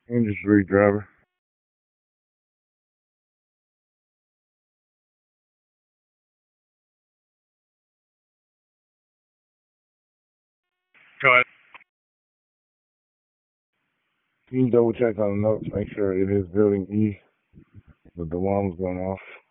Industry driver. Go ahead. Can you double check on the notes, make sure it is building E, the alarm's going off.